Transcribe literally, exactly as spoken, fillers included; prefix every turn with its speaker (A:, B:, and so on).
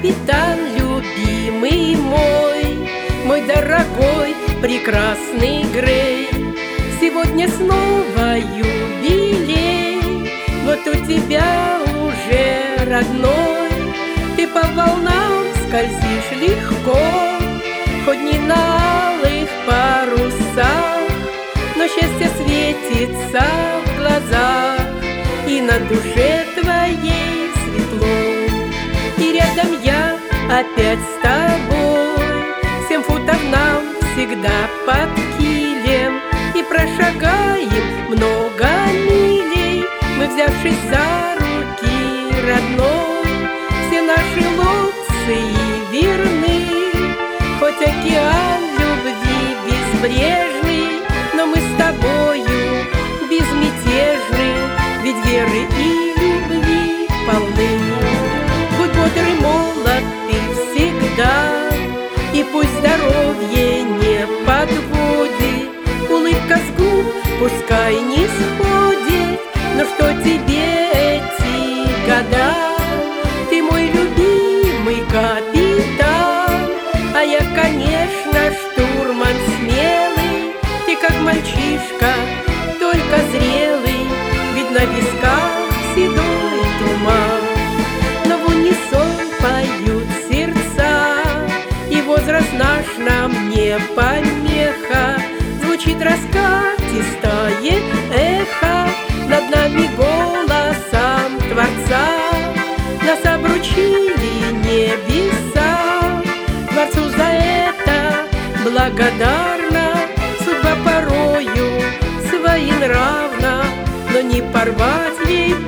A: капитан, любимый мой, мой дорогой, прекрасный Грей. Сегодня снова юбилей, вот у тебя уже родной. Ты по волнам скользишь легко, хоть не на алых парусах, но счастье светится в глазах, и на душе твоей светло. И рядом я опять с тобой, семь футов нам всегда под килем, и прошагаем много милей, мы, взявшись за руки родной. Все наши лоции верны, хоть океан любви безбрежный, но мы с тобою безмятежны, ведь веры и любви полны. Будь бодр и молод ты всегда, и пусть здоровье не подводит, улыбка с губ пускай не сходит, но что тебе эти года? Ты мой любимый капитан, а я, конечно, штурман смелый. Ты как мальчишка, только зрелый, ведь на висках седой туман. Но в унисон поют сердца, и возраст наш нам не помеха. Звучит раскатистое эхо над нами голосом Творца. Нас обручили небеса, Творцу за это благодарна. Судьба порою своенравна, но не порвать ей